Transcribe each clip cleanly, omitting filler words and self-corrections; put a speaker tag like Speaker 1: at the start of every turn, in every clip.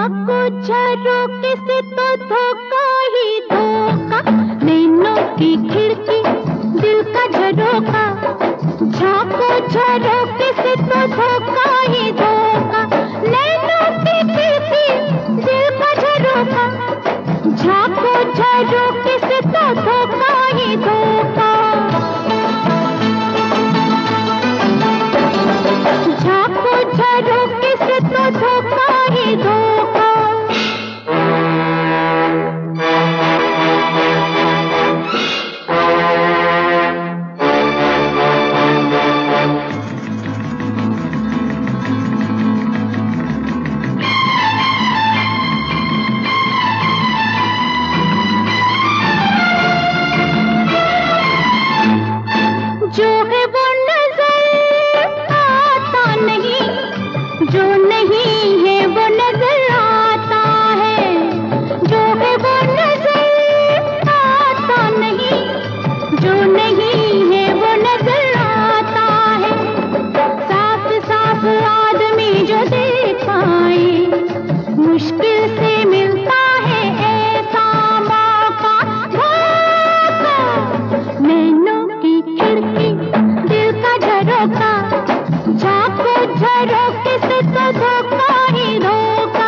Speaker 1: झाको झरोके से तो धोखा ही धोखा, नैनों की खिड़की दिल का झरोका। झाको झरोके से तो धोखा ही धोखा, नैनों की खिड़की दिल का झरोका। झाको झरोके से तो धोखा ही धोखा। झाको झरोके से तो धोखा ही धोखा। जो है वो नजर आता नहीं, जो नहीं है वो नजर आता है। जो है वो नजर आता नहीं, जो नहीं है वो नजर आता है। साफ साफ आदमी जो देख पाए, मुश्किल से मिलता है ऐसा मौका। धोखा, नैनों की खिड़की दिल का झरोका। झाको झरोके से तो धोखा ही धोखा।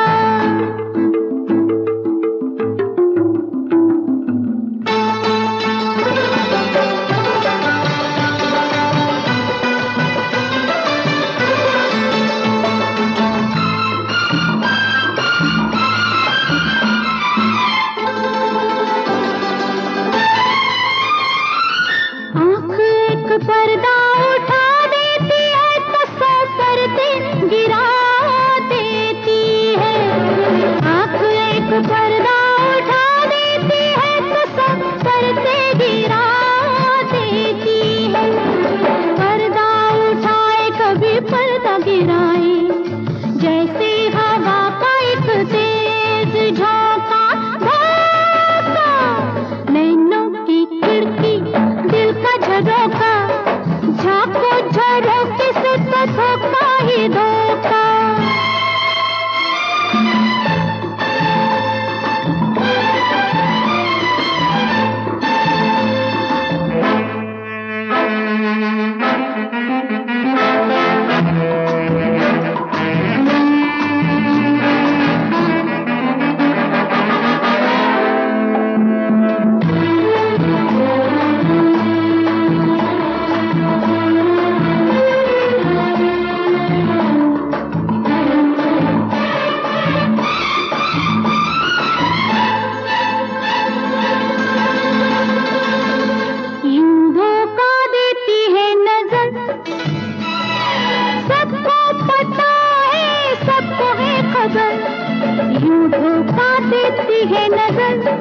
Speaker 1: आँख एक पर्दा उठा देती है तो सौ पर्दे गिरा देती है। आँख एक पर्दा उठा देती है तो सौ पर्दे गिरा देती है। पर्दा उठाए कभी पर्दा गिराए, जैसे हवा का एक तेज झोंका। धोखा, नैनों की खिड़की दिल का झरोका। झाको झरोके से तो धोखा ही धोखा। यूं धोखा देती है नजर, सबको पता है, सबको है खबर। यूं धोखा देती है नजर,